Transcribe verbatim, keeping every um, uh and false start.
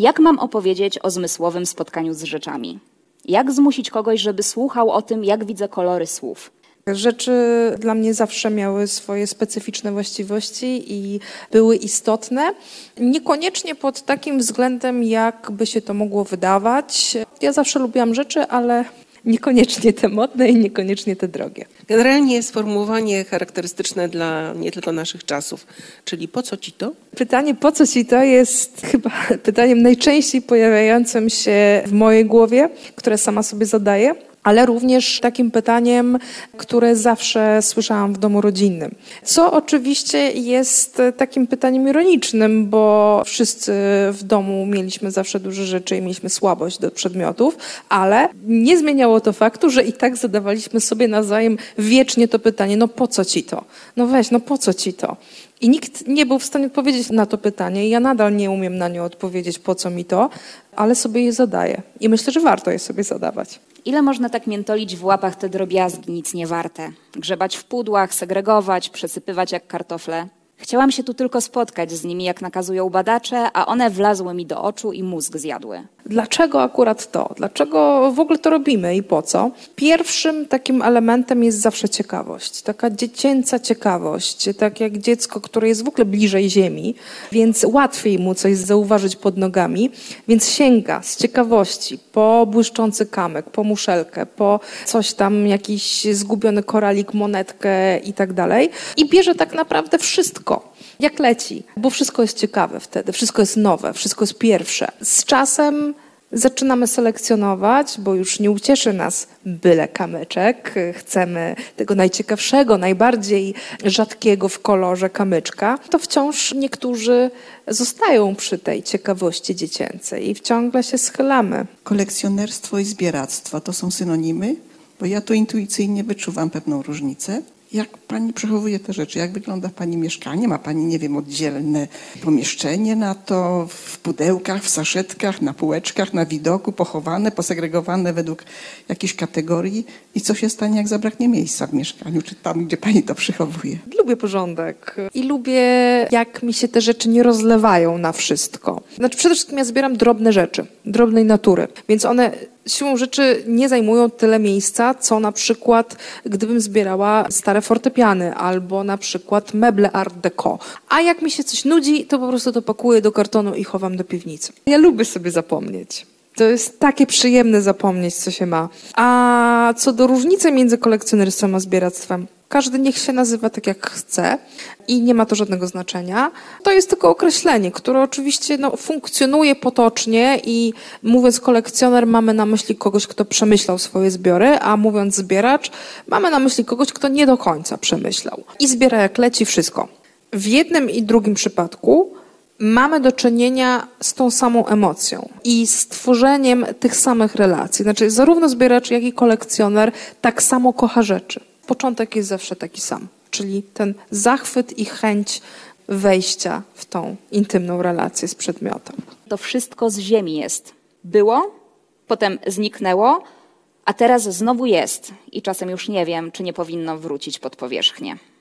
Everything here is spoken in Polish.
Jak mam opowiedzieć o zmysłowym spotkaniu z rzeczami? Jak zmusić kogoś, żeby słuchał o tym, jak widzę kolory słów? Rzeczy dla mnie zawsze miały swoje specyficzne właściwości i były istotne. Niekoniecznie pod takim względem, jak by się to mogło wydawać. Ja zawsze lubiłam rzeczy, ale niekoniecznie te modne i niekoniecznie te drogie. Generalnie sformułowanie charakterystyczne dla nie tylko naszych czasów, czyli po co ci to? Pytanie po co ci to jest chyba pytaniem najczęściej pojawiającym się w mojej głowie, które sama sobie zadaję, ale również takim pytaniem, które zawsze słyszałam w domu rodzinnym. Co oczywiście jest takim pytaniem ironicznym, bo wszyscy w domu mieliśmy zawsze duże rzeczy i mieliśmy słabość do przedmiotów, ale nie zmieniało to faktu, że i tak zadawaliśmy sobie nawzajem wiecznie to pytanie, no po co ci to? No weź, no po co ci to? I nikt nie był w stanie odpowiedzieć na to pytanie i ja nadal nie umiem na nie odpowiedzieć, po co mi to, ale sobie je zadaję. I myślę, że warto je sobie zadawać. Ile można tak miętolić w łapach te drobiazgi, nic nie warte? Grzebać w pudłach, segregować, przesypywać jak kartofle? Chciałam się tu tylko spotkać z nimi, jak nakazują badacze, a one wlazły mi do oczu i mózg zjadły. Dlaczego akurat to? Dlaczego w ogóle to robimy i po co? Pierwszym takim elementem jest zawsze ciekawość. Taka dziecięca ciekawość. Tak jak dziecko, które jest w ogóle bliżej ziemi, więc łatwiej mu coś zauważyć pod nogami, więc sięga z ciekawości po błyszczący kamyk, po muszelkę, po coś tam, jakiś zgubiony koralik, monetkę i tak dalej. I bierze tak naprawdę wszystko. Jak leci, bo wszystko jest ciekawe wtedy, wszystko jest nowe, wszystko jest pierwsze. Z czasem zaczynamy selekcjonować, bo już nie ucieszy nas byle kamyczek. Chcemy tego najciekawszego, najbardziej rzadkiego w kolorze kamyczka. To wciąż niektórzy zostają przy tej ciekawości dziecięcej i ciągle się schylamy. Kolekcjonerstwo i zbieractwo to są synonimy, bo ja tu intuicyjnie wyczuwam pewną różnicę. Jak pani przechowuje te rzeczy? Jak wygląda pani mieszkanie? Ma pani, nie wiem, oddzielne pomieszczenie na to, w pudełkach, w saszetkach, na półeczkach, na widoku, pochowane, posegregowane według jakiejś kategorii? I co się stanie, jak zabraknie miejsca w mieszkaniu, czy tam, gdzie pani to przechowuje? Lubię porządek i lubię, jak mi się te rzeczy nie rozlewają na wszystko. Znaczy przede wszystkim ja zbieram drobne rzeczy, drobnej natury, więc one siłą rzeczy nie zajmują tyle miejsca, co na przykład gdybym zbierała stare fortepiany albo na przykład meble art deco. A jak mi się coś nudzi, to po prostu to pakuję do kartonu i chowam do piwnicy. Ja lubię sobie zapomnieć. To jest takie przyjemne zapomnieć, co się ma. A co do różnicy między kolekcjonerstwem a zbieractwem, każdy niech się nazywa tak, jak chce i nie ma to żadnego znaczenia. To jest tylko określenie, które oczywiście no, funkcjonuje potocznie i mówiąc kolekcjoner mamy na myśli kogoś, kto przemyślał swoje zbiory, a mówiąc zbieracz mamy na myśli kogoś, kto nie do końca przemyślał. I zbiera jak leci wszystko. W jednym i drugim przypadku mamy do czynienia z tą samą emocją i z tworzeniem tych samych relacji. Znaczy zarówno zbieracz, jak i kolekcjoner tak samo kocha rzeczy. Początek jest zawsze taki sam, czyli ten zachwyt i chęć wejścia w tą intymną relację z przedmiotem. To wszystko z ziemi jest. Było, potem zniknęło, a teraz znowu jest i czasem już nie wiem, czy nie powinno wrócić pod powierzchnię.